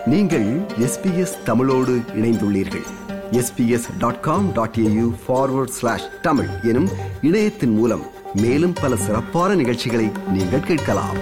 நீங்கள் SBS தமிழோடு இணைந்துள்ளீர்கள். sbs.com.au/tamil எனும் இணையத்தின் மூலம் மேலும் பல சிறப்பான நிகழ்ச்சிகளை நீங்கள் கேட்கலாம்.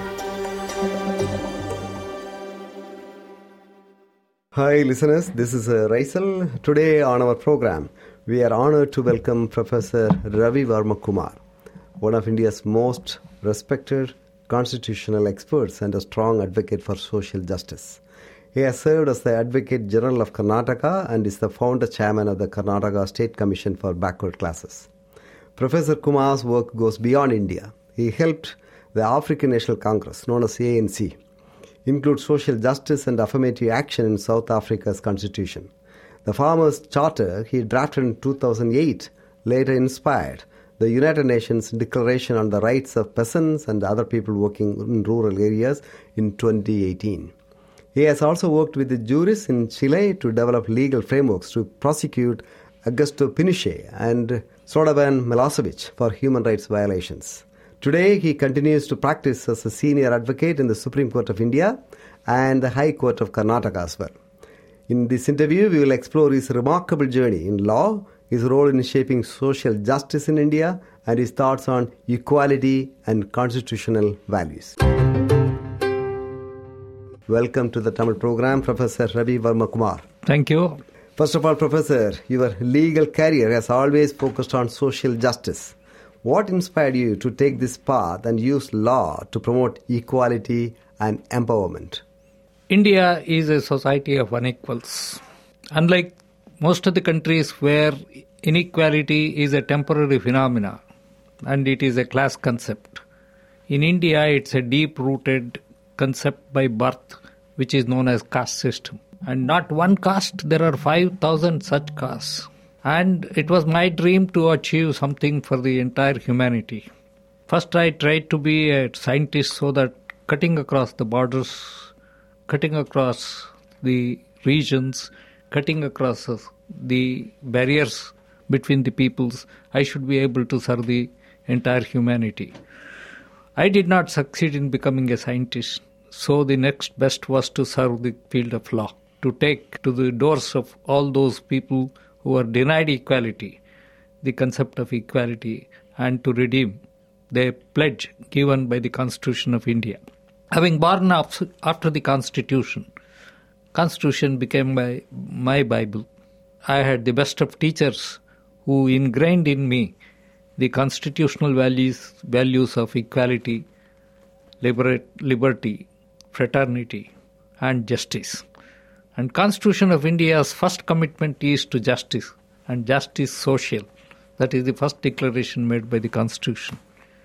Hi listeners, this is Raisal. Today on our program, we are honored to welcome Professor Ravi Varma Kumar, one of India's most respected constitutional experts and a strong advocate for social justice. He has served as the Advocate General of Karnataka and is the founder chairman of the Karnataka State Commission for Backward Classes. Professor Kumar's work goes beyond India. He helped the African National Congress, known as ANC, include social justice and affirmative action in South Africa's constitution. The Farmers' Charter he drafted in 2008 later inspired the United Nations Declaration on the Rights of Peasants and Other People Working in Rural Areas in 2018. He has also worked with the jurists in Chile to develop legal frameworks to prosecute Augusto Pinochet and Slobodan Milosevic for human rights violations. Today, he continues to practice as a senior advocate in the Supreme Court of India and the High Court of Karnataka as well. In this interview, we will explore his remarkable journey in law, his role in shaping social justice in India, and his thoughts on equality and constitutional values. Welcome to the Tamil program, Professor Ravi Varma Kumar. Thank you. First of all, Professor, your legal career has always focused on social justice. What inspired you to take this path and use law to promote equality and empowerment? India is a society of unequals. Unlike most of the countries where inequality is a temporary phenomenon and it is a class concept, in India it's a deep-rooted concept by birth, which is known as caste system. And not one caste, there are 5,000 such castes. And it was my dream to achieve something for the entire humanity. First I tried to be a scientist so that cutting across the borders, cutting across the regions, cutting across the barriers between the peoples, I should be able to serve the entire humanity. I did not succeed in becoming a scientist, so the next best was to serve the field of law, to take to the doors of all those people who are denied equality, the concept of equality, and to redeem the pledge given by the Constitution of India. Having born after the Constitution became my Bible. I had the best of teachers who ingrained in me the constitutional values of equality, liberty, fraternity, and justice. And Constitution of India's first commitment is to justice, and justice social. That is the first declaration made by the Constitution.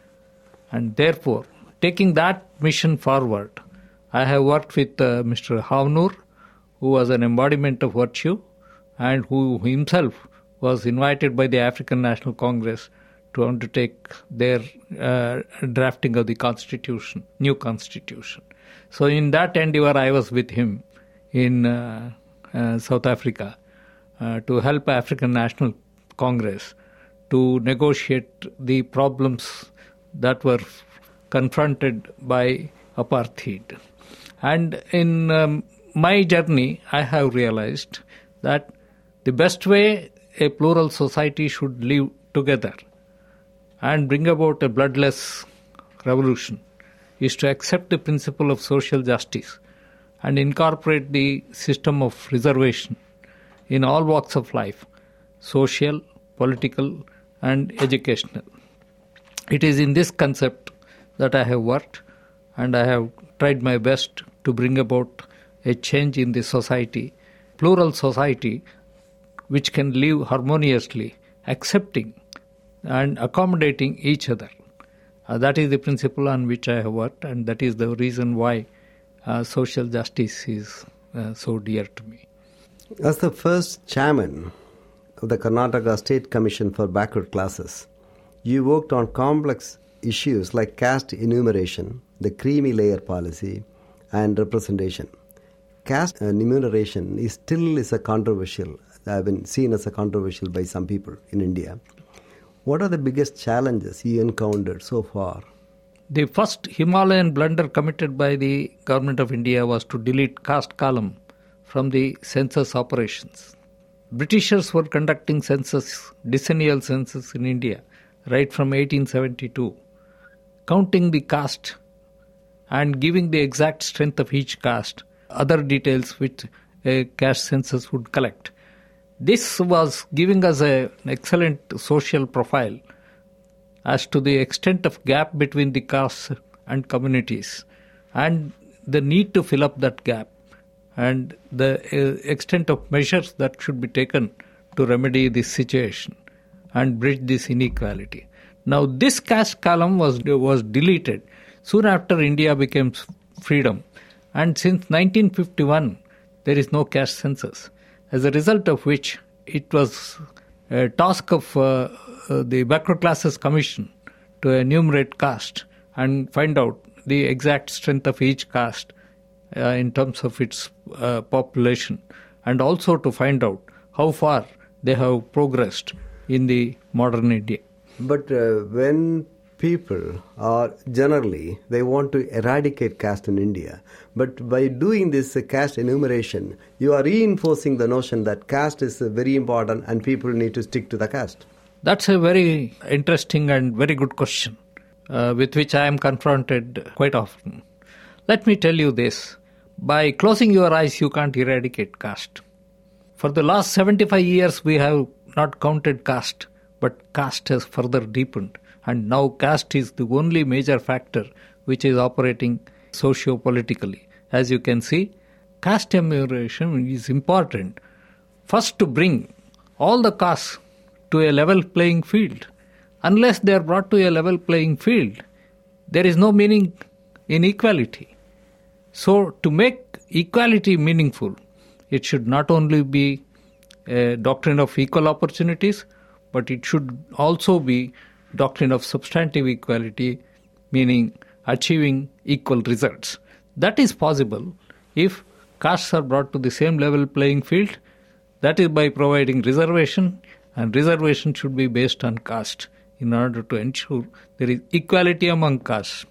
And therefore, taking that mission forward, I have worked with Mr. Havnur, who was an embodiment of virtue, and who himself was invited by the African National Congress to undertake their drafting of the Constitution, new Constitution. So in that endeavor, I was with him in South Africa to help African National Congress to negotiate the problems that were confronted by apartheid. And in my journey, I have realized that the best way a plural society should live together and bring about a bloodless revolution is to accept the principle of social justice and incorporate the system of reservation in all walks of life, social, political, and educational. It is in this concept that I have worked, and I have tried my best to bring about a change in the society, plural society, which can live harmoniously, accepting and accommodating each other. That is the principle on which I have worked, and that is the reason why social justice is so dear to me. As the first chairman of the Karnataka State Commission for Backward Classes, you worked on complex issues like caste enumeration, the creamy layer policy, and representation. Caste enumeration is a controversial, have been seen as a controversial by some people in India. What are the biggest challenges you encountered so far? The first Himalayan blunder committed by the government of India was to delete caste column from the census operations. Britishers were conducting decennial census in India right from 1872, counting the caste and giving the exact strength of each caste, other details which a caste census would collect. This was giving us an excellent social profile as to the extent of gap between the castes and communities and the need to fill up that gap and the extent of measures that should be taken to remedy this situation and bridge this inequality. Now, this caste column was deleted soon after India became freedom, and since 1951 there is no caste census, as a result of which it was a task of the Backward Classes Commission to enumerate caste and find out the exact strength of each caste in terms of its population, and also to find out how far they have progressed in the modern India. But when people are generally, they want to eradicate caste in India, but by doing this caste enumeration, you are reinforcing the notion that caste is very important and people need to stick to the caste. That's a very interesting and very good question with which I am confronted quite often. Let me tell you this. By closing your eyes, you can't eradicate caste. For the last 75 years, we have not counted caste, but caste has further deepened. And now caste is the only major factor which is operating socio-politically. As you can see, caste enumeration is important. First, to bring all the castes to a level playing field. Unless they are brought to a level playing field, there is no meaning in equality. So, to make equality meaningful, it should not only be a doctrine of equal opportunities, but it should also be doctrine of substantive equality, meaning achieving equal results. That is possible if castes are brought to the same level playing field. That is by providing reservation, and reservation should be based on caste in order to ensure there is equality among castes.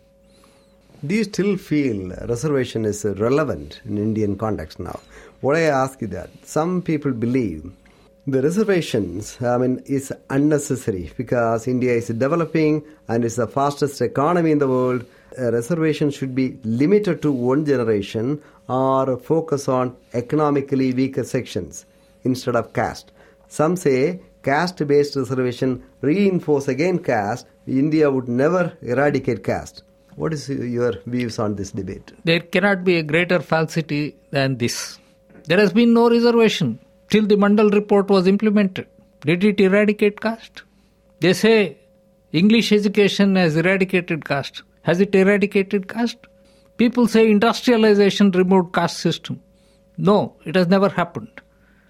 Do you still feel reservation is relevant in Indian context now? What I ask you that, some people believe the reservations, is unnecessary because India is developing and is the fastest economy in the world. A reservation should be limited to one generation or focus on economically weaker sections instead of caste. Some say caste-based reservation reinforce again caste. India would never eradicate caste. What is your views on this debate? There cannot be a greater falsity than this. There has been no reservation till the Mandal report was implemented. Did it eradicate caste? They say English education has eradicated caste. Has it eradicated caste? People say industrialization removed caste system. No, it has never happened.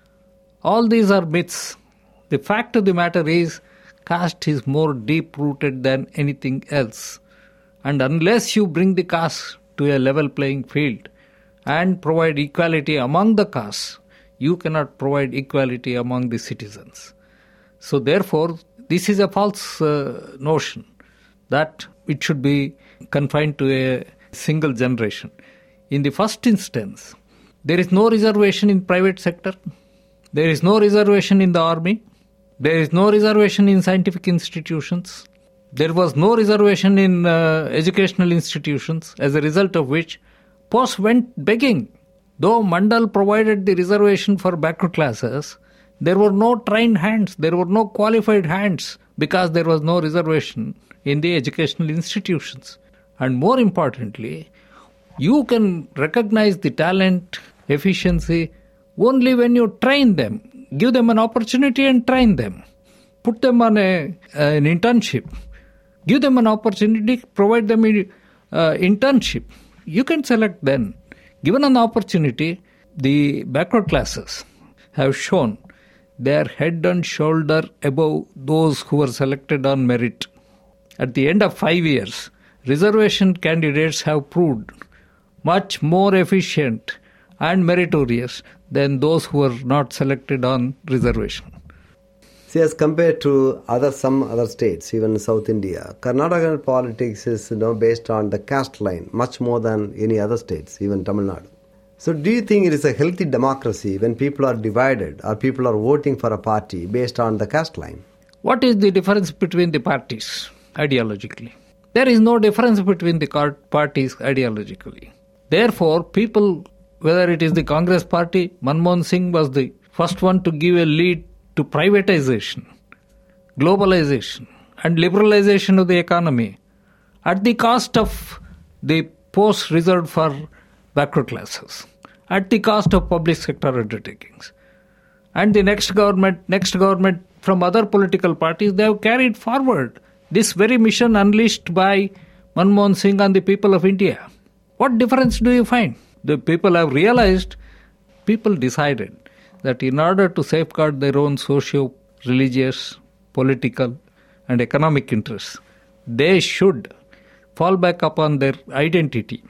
All these are myths. The fact of the matter is caste is more deep-rooted than anything else. And unless you bring the caste to a level playing field and provide equality among the castes, you cannot provide equality among the citizens. So therefore, this is a false notion that it should be confined to a single generation. In the first instance, there is no reservation in private sector. There is no reservation in the army. There is no reservation in scientific institutions. There was no reservation in educational institutions, as a result of which posts went begging. Though Mandal provided the reservation for backward classes, there were no trained hands, there were no qualified hands, because there was no reservation in the educational institutions. And more importantly, you can recognize the talent, efficiency, only when you train them. Give them an opportunity and train them. Put them on an internship. Give them an opportunity, provide them an internship. You can select then. Given an opportunity, the backward classes have shown they are head and shoulder above those who were selected on merit. At the end of 5 years, reservation candidates have proved much more efficient and meritorious than those who were not selected on reservation. See, as compared to some other states, even South India, Karnataka politics is based on the caste line much more than any other states, even Tamil Nadu. So do you think it is a healthy democracy when people are divided or people are voting for a party based on the caste line? What is the difference between the parties ideologically? There is no difference between the parties ideologically. Therefore, people, whether it is the Congress party, Manmohan Singh was the first one to give a lead to privatization, globalization, and liberalization of the economy at the cost of the posts reserved for backward classes, at the cost of public sector undertakings. And the next government from other political parties, they have carried forward this very mission unleashed by Manmohan Singh and the people of India. What difference do you find? The people have realized, people decided that in order to safeguard their own socio-religious, political and economic interests, they should fall back upon their identity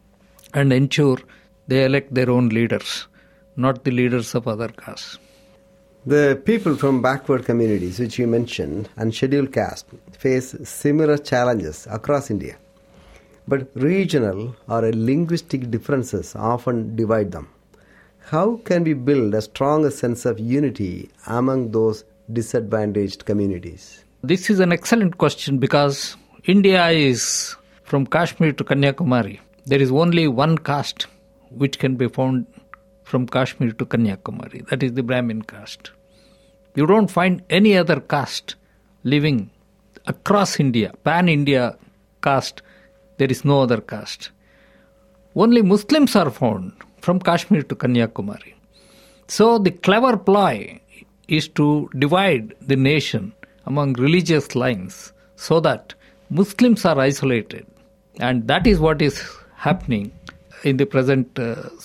and ensure they elect their own leaders, not the leaders of other castes. The people from backward communities, which you mentioned, and scheduled caste, face similar challenges across India. But regional or linguistic differences often divide them. How can we build a stronger sense of unity among those disadvantaged communities? This is an excellent question because India is from Kashmir to Kanyakumari. There is only one caste which can be found from Kashmir to Kanyakumari. That is the Brahmin caste. You don't find any other caste living across India, pan-India caste. There is no other caste. Only Muslims are found from Kashmir to Kanyakumari. So the clever ploy is to divide the nation among religious lines so that Muslims are isolated. And that is what is happening in the present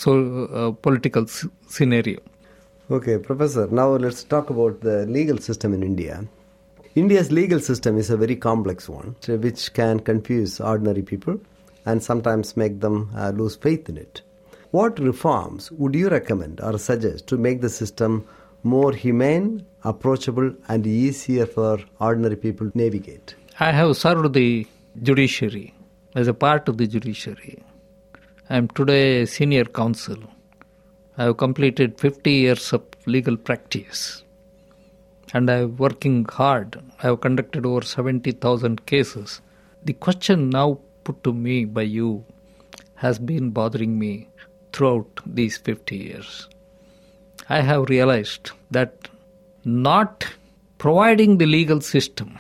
political scenario. Okay, Professor, now let's talk about the legal system in India. India's legal system is a very complex one, which can confuse ordinary people and sometimes make them lose faith in it. What reforms would you recommend or suggest to make the system more humane, approachable, and easier for ordinary people to navigate? I have served the judiciary as a part of the judiciary. I am today a senior counsel. I have completed 50 years of legal practice. And I am working hard. I have conducted over 70,000 cases. The question now put to me by you has been bothering me throughout these 50 years. I have realized that not providing the legal system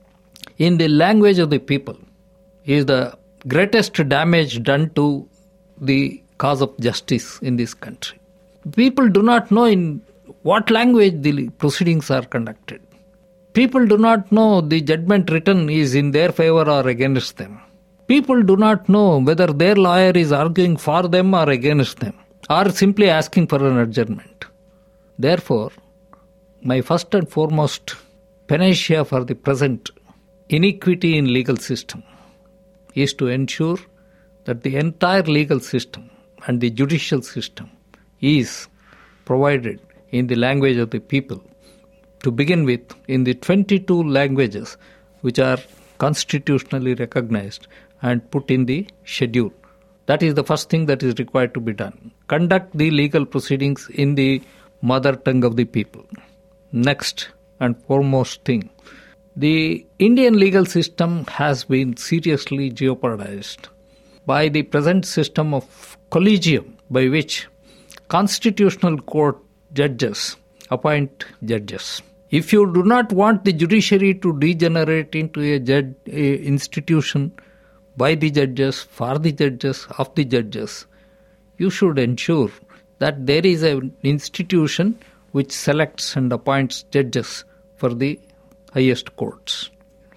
in the language of the people is the greatest damage done to the cause of justice in this country. People do not know in what language the proceedings are conducted. People do not know the judgment written is in their favor or against them. People do not know whether their lawyer is arguing for them or against them, or simply asking for an adjournment. Therefore, my first and foremost panacea for the present inequity in legal system is to ensure that the entire legal system and the judicial system is provided in the language of the people, to begin with in the 22 languages which are constitutionally recognized and put in the schedule. That is the first thing that is required to be done. Conduct the legal proceedings in the mother tongue of the people. Next and foremost thing, the Indian legal system has been seriously jeopardized by the present system of collegium, by which constitutional court judges appoint judges. If you do not want the judiciary to degenerate into a institution by the judges, for the judges, of the judges, you should ensure that there is an institution which selects and appoints judges for the highest courts.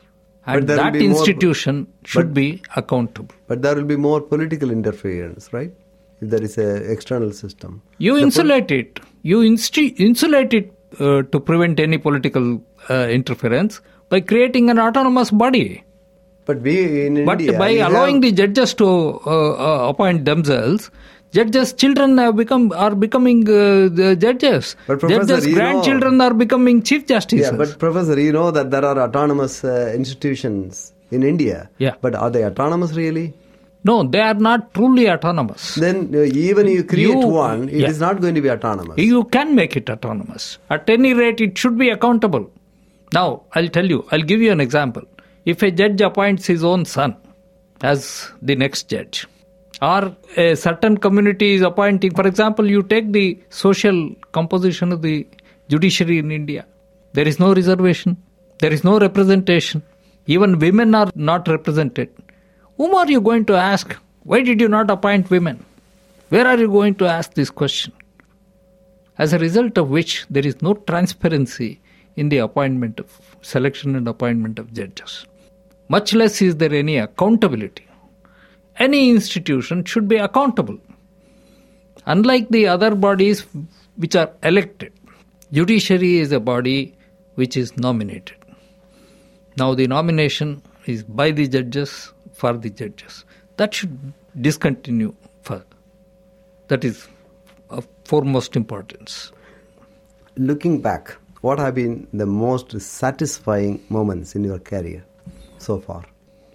And that institution should be accountable. But there will be more political interference, right? If there is an external system. You insulate it. You insulate it to prevent any political interference by creating an autonomous body. But we in India... But by allowing the judges to appoint themselves, judges' children are becoming the judges. But Professor, judges' grandchildren are becoming chief justices. Yeah, but Professor, you know that there are autonomous institutions in India. Yeah. But are they autonomous really? No, they are not truly autonomous. Then even you create one, it is not going to be autonomous. You can make it autonomous. At any rate, it should be accountable. Now, I'll give you an example. If a judge appoints his own son as the next judge, or a certain community is appointing, for example, you take the social composition of the judiciary in India. There is no reservation. There is no representation. Even women are not represented. Whom are you going to ask? Why did you not appoint women? Where are you going to ask this question? As a result of which, there is no transparency in the selection and appointment of judges. Much less is there any accountability. Any institution should be accountable. Unlike the other bodies which are elected, judiciary is a body which is nominated. Now the nomination is by the judges, for the judges. That should discontinue further. That is of foremost importance. Looking back, what have been the most satisfying moments in your career so far?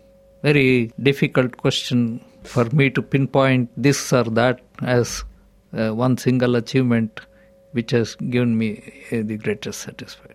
Very difficult question for me to pinpoint this or that as one single achievement which has given me the greatest satisfaction.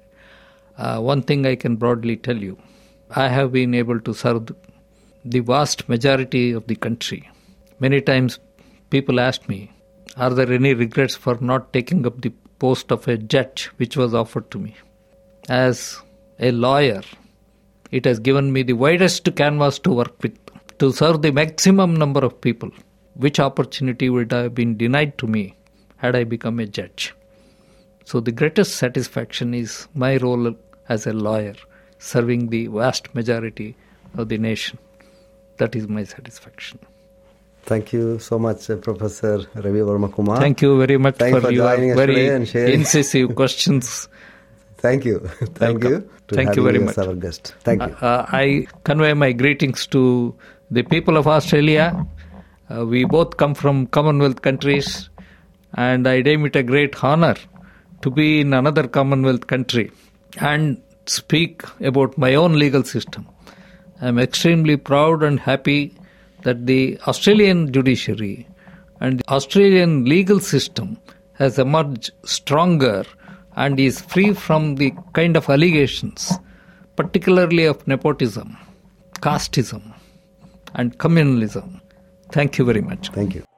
One thing I can broadly tell you, I have been able to serve the vast majority of the country. Many times people ask me, are there any regrets for not taking up the post of a judge which was offered to me? As a lawyer, it has given me the widest canvas to work with, to serve the maximum number of people. Which opportunity would have been denied to me had I become a judge? So the greatest satisfaction is my role as a lawyer, serving the vast majority of the nation. That is my satisfaction. Thank you so much, Professor Ravi Varmakumar. Thank you very much for your very incisive questions. Thank you. Thank you. Thank you very much. Our guest. Thank you. I convey my greetings to the people of Australia. We both come from Commonwealth countries, and I deem it a great honor to be in another Commonwealth country and speak about my own legal system. I am extremely proud and happy that the Australian judiciary and the Australian legal system has emerged stronger and is free from the kind of allegations, particularly of nepotism, casteism, and communalism. Thank you very much. Thank you.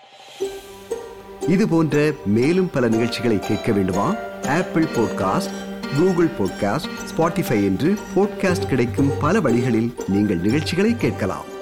இது போன்ற மேலும் பல நிகழ்ச்சிகளை கேட்க வேண்டுமா? Apple podcast, Google podcast, Spotify என்று podcast கிடைக்கும் பல வழிகளில் நீங்கள் நிகழ்ச்சிகளை கேட்கலாம்.